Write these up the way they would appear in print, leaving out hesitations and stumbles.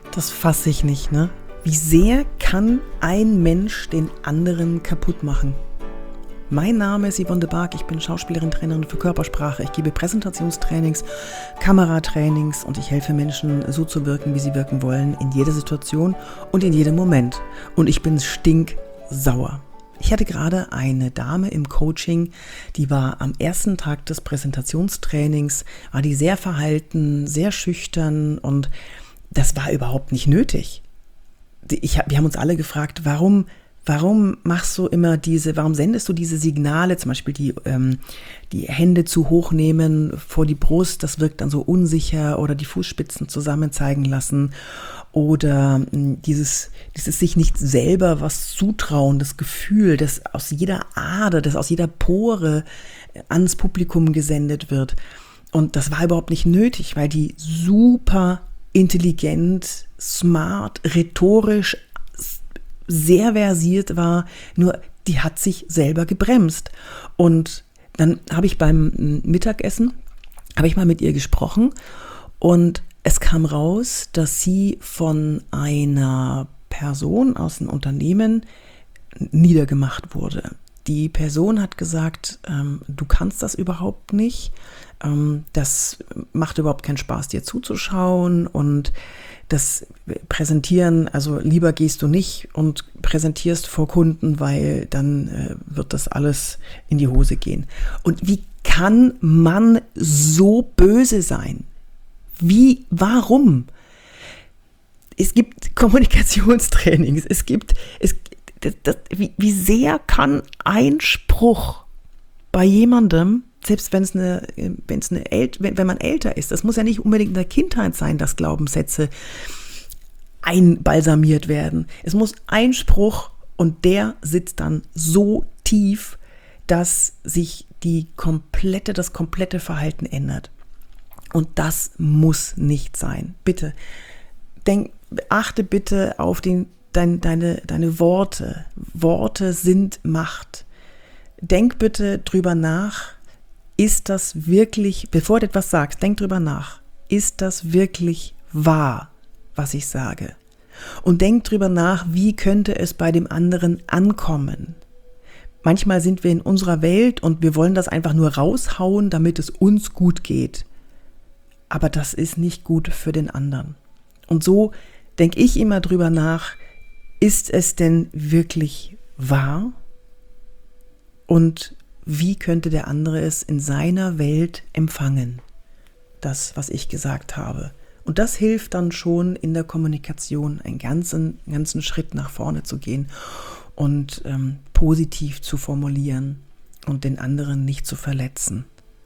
Das fasse ich nicht, ne? Wie sehr kann ein Mensch den anderen kaputt machen? Mein Name ist Yvonne de Barg, ich bin Schauspielerin, Trainerin für Körpersprache. Ich gebe Präsentationstrainings, Kameratrainings und ich helfe Menschen, so zu wirken, wie sie wirken wollen, in jeder Situation und in jedem Moment. Und ich bin stinksauer. Ich hatte gerade eine Dame im Coaching, die war am ersten Tag des Präsentationstrainings, war die sehr verhalten, sehr schüchtern und das war überhaupt nicht nötig. Wir haben uns alle gefragt, warum machst du immer warum sendest du diese Signale, zum Beispiel die Hände zu hoch nehmen vor die Brust, das wirkt dann so unsicher, oder die Fußspitzen zusammen zeigen lassen oder dieses sich nicht selber was zutrauen, das Gefühl, das aus jeder Ader, das aus jeder Pore ans Publikum gesendet wird. Und das war überhaupt nicht nötig, weil die super intelligent, smart, rhetorisch sehr versiert war, nur die hat sich selber gebremst. Und dann habe ich beim Mittagessen, mal mit ihr gesprochen und es kam raus, dass sie von einer Person aus dem Unternehmen niedergemacht wurde. Die Person hat gesagt, du kannst das überhaupt nicht, das macht überhaupt keinen Spaß, dir zuzuschauen und das Präsentieren, also lieber gehst du nicht und präsentierst vor Kunden, weil dann wird das alles in die Hose gehen. Und wie kann man so böse sein? Warum? Es gibt Kommunikationstrainings, wie sehr kann ein Spruch bei jemandem, selbst wenn man älter ist, das muss ja nicht unbedingt in der Kindheit sein, dass Glaubenssätze einbalsamiert werden. Es muss ein Spruch und der sitzt dann so tief, dass sich das komplette Verhalten ändert. Und das muss nicht sein. Bitte, achte bitte auf deine Worte. Worte sind Macht. Denk bitte drüber nach, ist das wirklich, bevor du etwas sagst, denk drüber nach, ist das wirklich wahr, was ich sage? Und denk drüber nach, wie könnte es bei dem anderen ankommen? Manchmal sind wir in unserer Welt und wir wollen das einfach nur raushauen, damit es uns gut geht. Aber das ist nicht gut für den anderen. Und so denke ich immer drüber nach, ist es denn wirklich wahr? Und wie könnte der andere es in seiner Welt empfangen? Das, was ich gesagt habe. Und das hilft dann schon in der Kommunikation, einen ganzen Schritt nach vorne zu gehen und positiv zu formulieren und den anderen nicht zu verletzen.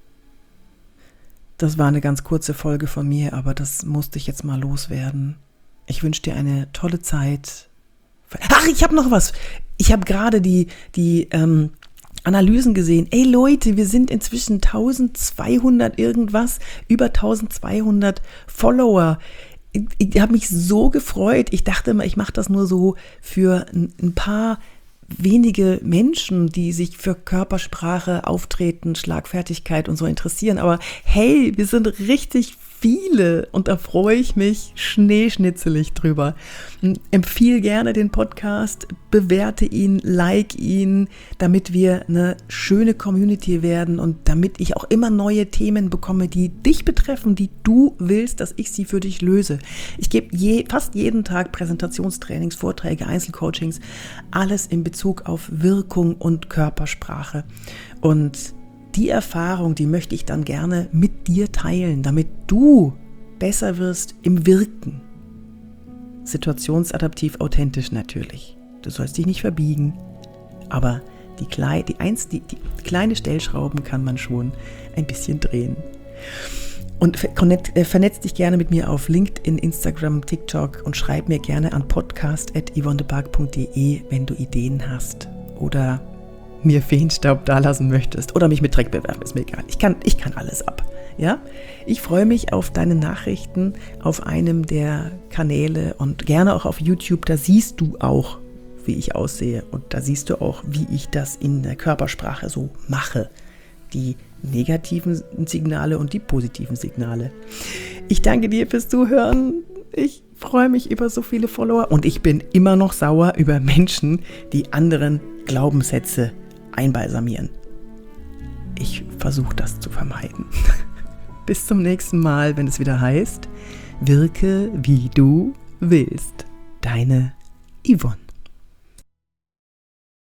Das war eine ganz kurze Folge von mir, aber das musste ich jetzt mal loswerden. Ich wünsche dir eine tolle Zeit. Ach, ich habe noch was. Ich habe gerade die Analysen gesehen. Ey Leute, wir sind inzwischen 1200 irgendwas, über 1200 Follower. Ich habe mich so gefreut. Ich dachte immer, ich mache das nur so für ein paar wenige Menschen, die sich für Körpersprache, Auftreten, Schlagfertigkeit und so interessieren. Aber hey, wir sind richtig viele und da freue ich mich schneeschnitzelig drüber. Empfehle gerne den Podcast, bewerte ihn, like ihn, damit wir eine schöne Community werden und damit ich auch immer neue Themen bekomme, die dich betreffen, die du willst, dass ich sie für dich löse. Ich gebe fast jeden Tag Präsentationstrainings, Vorträge, Einzelcoachings, alles in Bezug auf Wirkung und Körpersprache. Und die Erfahrung, die möchte ich dann gerne mit dir teilen, damit du besser wirst im Wirken. Situationsadaptiv authentisch natürlich. Du sollst dich nicht verbiegen, aber die kleine Stellschrauben kann man schon ein bisschen drehen. Und vernetz dich gerne mit mir auf LinkedIn, Instagram, TikTok und schreib mir gerne an podcast@yvonnebarg.de, wenn du Ideen hast oder mir Feenstaub dalassen möchtest oder mich mit Dreck bewerfen, ist mir egal. Ich kann alles ab. Ja? Ich freue mich auf deine Nachrichten auf einem der Kanäle und gerne auch auf YouTube. Da siehst du auch, wie ich aussehe und da siehst du auch, wie ich das in der Körpersprache so mache. Die negativen Signale und die positiven Signale. Ich danke dir fürs Zuhören. Ich freue mich über so viele Follower und ich bin immer noch sauer über Menschen, die anderen Glaubenssätze einbalsamieren. Ich versuche das zu vermeiden. Bis zum nächsten Mal, wenn es wieder heißt, wirke wie du willst. Deine Yvonne.